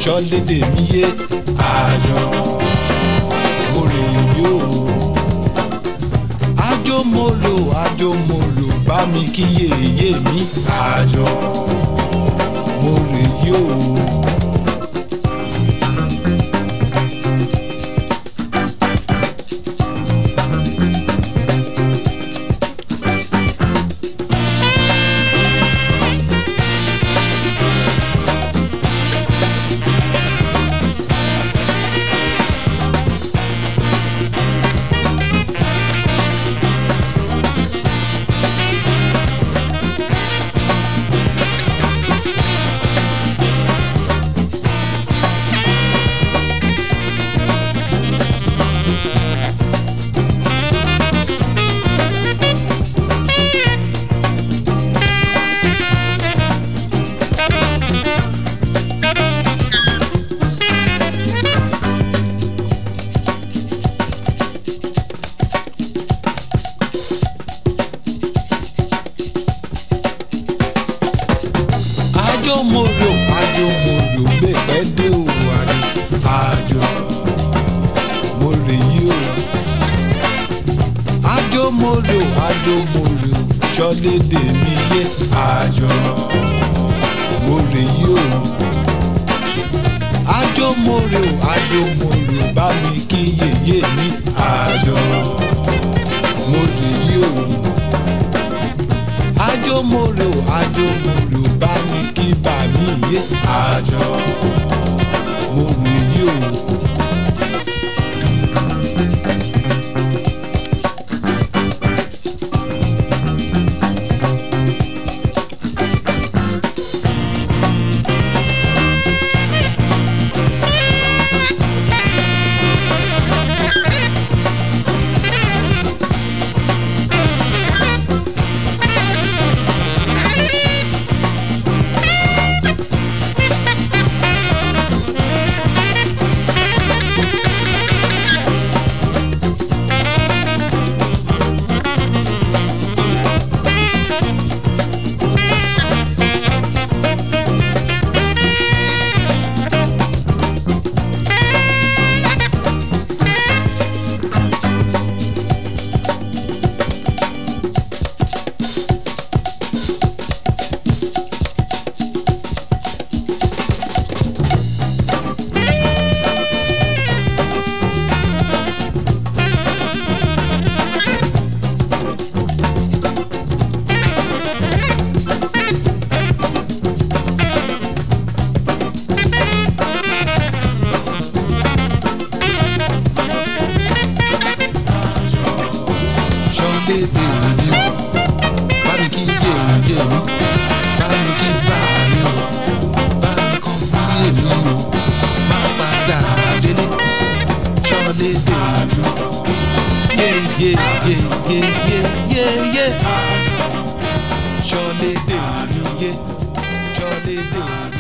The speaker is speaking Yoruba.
ṣọ́lédè mi yé àjọ mo rè yó. Àjò mo lò bá mi kí yèyé mi àjọ mo rè yó. Àjò mo lò gbẹ̀pẹ́ dé o àjò mo rè yí o. Àjò mo lò ṣọ́lédè mi yé àjọ mo rè yí o. Àjò mo lò bá mi kí yèyé mi àjọ mo rè yí o. Àjò mo lò bá mi kí bà mí yé àjọ mo rè yí o. Ṣọ́lédè mi o, bá mi kí yèyé mi, bá mi kí bà mí o, bá mi kọ́ fún yèmí o, má padà délé. Ṣọ́lédè mi o, yé. Ṣọ́lédè mi yé, ṣọ́lédè mi.